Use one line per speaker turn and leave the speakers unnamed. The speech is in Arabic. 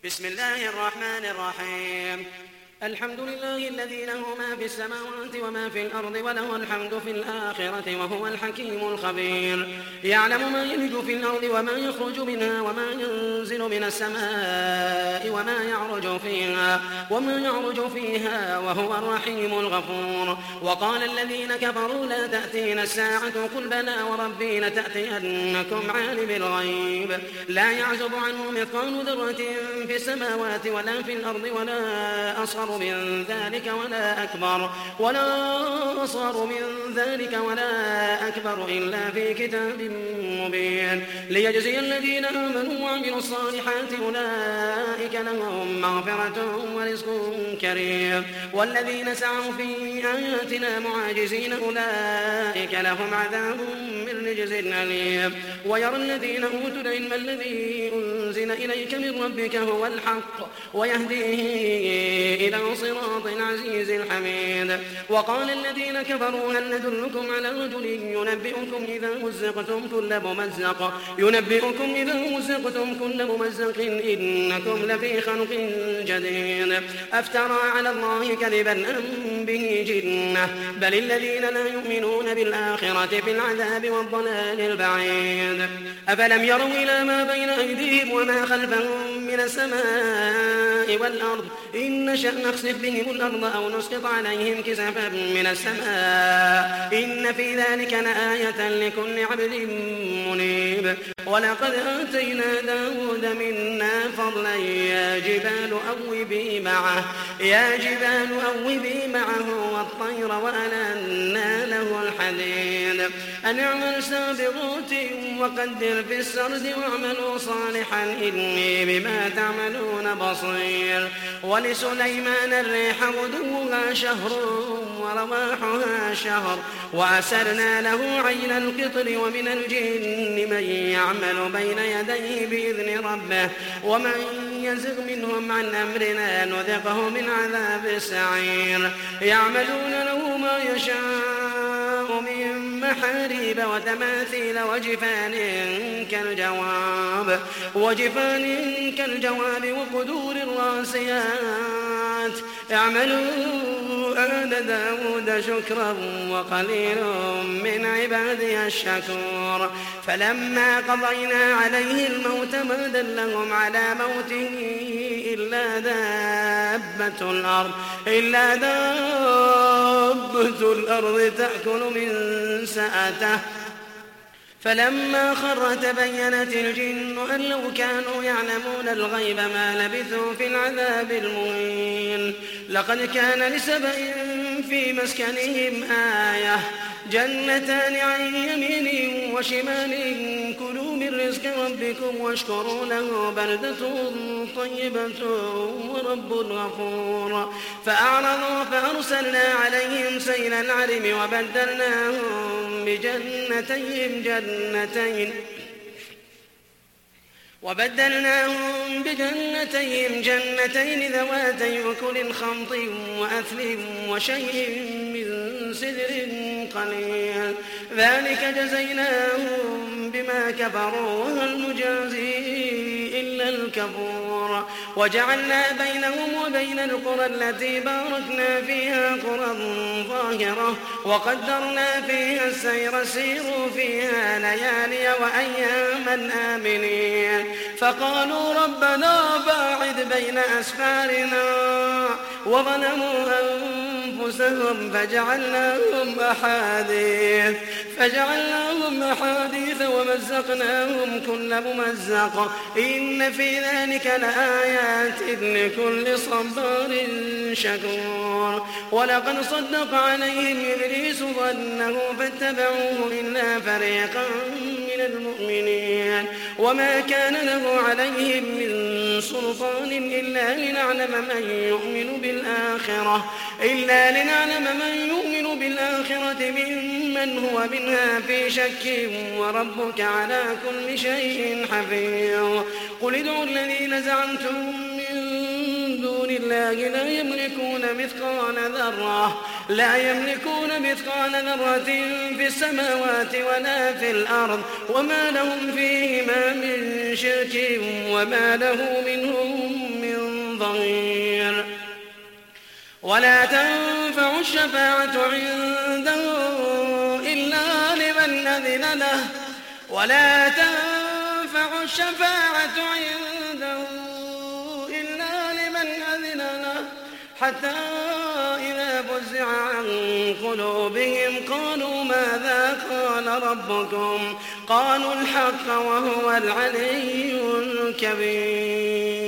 بسم الله الرحمن الرحيم. الحمد لله الذي له ما في السماوات وما في الأرض وله الحمد في الآخرة وهو الحكيم الخبير. يعلم ما يلج في الأرض وما يخرج منها وما ينزل من السماء وما يعرج فيها وهو الرحيم الغفور. وقال الذين كفروا لا تأتينا الساعة قل بلى وربي لتأتينكم عالم الغيب لا يعزب عنه مثقال ذرة في السماوات ولا في الأرض ولا أصغر من ذلك ولا أكبر إلا في كتاب مبين ليجزي الذين آمنوا وعملوا الصالحات أولئك لهم مغفرة ورزق كريم. والذين سعوا في آياتنا معاجزين أولئك لهم عذاب من رجز أليم. ويرى الذين أوتوا العلم الذي أنزل إليك من ربك هو الحق ويهديه إلى صراط العزيز الحميد. وقال الذين كفروا هل ندلكم على رجل ينبئكم إذا مزقتم كل ممزق إنكم لفي خلق جديد أفترى على الله كذبا أم به جنة بل الذين لا يؤمنون بالآخرة في العذاب والضلال البعيد. أفلم يروا إلى ما بين أيديهم وما خلفهم من السماء والأرض إن نشأ نخسف بهم الأرض أو نسقط عليهم كسفا من السماء إن في ذلك لآية لكل عبد منيب. ولقد آتينا داود منا فضلا يا جبال أوبي معه والطير وألنا له الحديد أن اعمل سابغات وقدر في السرد واعملوا صالحا إني بما تعملون بصير. ولسليمان الريح غدوها شهر ورواحها شهر وأسرنا له عين القطر ومن الجن من يعمل بين يديه بإذن ربه ومن يزغ منهم عن أمرنا نذقه من عذاب السعير. يعملون له ما يشاء من محاريب وتماثيل وجفان كالجواب وقدور الراسيات. اعملوا آل داود شكرا وقليل من عبادي الشكور. فلما قضينا عليه الموت ما دلهم على موته إلا دابة الأرض تأكل من سأته فلما خر تبينت الجن أن لو كانوا يعلمون الغيب ما لبثوا في العذاب المهين. لقد كان لسبأ في مسكنهم آية جنتان عن يمين وشمال كلوا من رزق ربكم واشكروا له بلدة طيبة ورب غفور. فأعرضوا فأرسلنا عليهم سيل العرم وبدلناهم بجنتين جنتين ذواتي أكل خمط وأثل وشيء من سدر قليل ذلك جزيناهم بما كفروا وهل نجازي إلا الكفور. وجعلنا بينهم وبين القرى التي باركنا فيها قرى ظاهرة وقدرنا فيها السير سيروا فيها ليالي وأياما آمنين. فقالوا ربنا باعد بين أسفارنا وظلموا أنفسهم فجعلناهم أحاديث ومزقناهم كل ممزق إن في ذلك لآيات لكل صبار شكور. ولقد صدق عليهم إبليس ظنه فاتبعوه إلا فريقا من المؤمنين وما كان له عليهم من سلطان إلا لنعلم من يؤمن بالآخرة ممن هو منها في شك وربك على كل شيء حفيظ. قل ادعوا الذين زعمتم من دون الله لا يملكون مثقال ذرة في السماوات ولا في الأرض وما لهم فيهما من شرك وما له منهم ظهير ولا تنفع الشفاعة عنده إلا لمن أذن له ولا تنفع الشفاعة عنده إلا لمن أذن له حتى إذا فزع عن قلوبهم قالوا ماذا قال ربكم قالوا الحق وهو العلي الكبير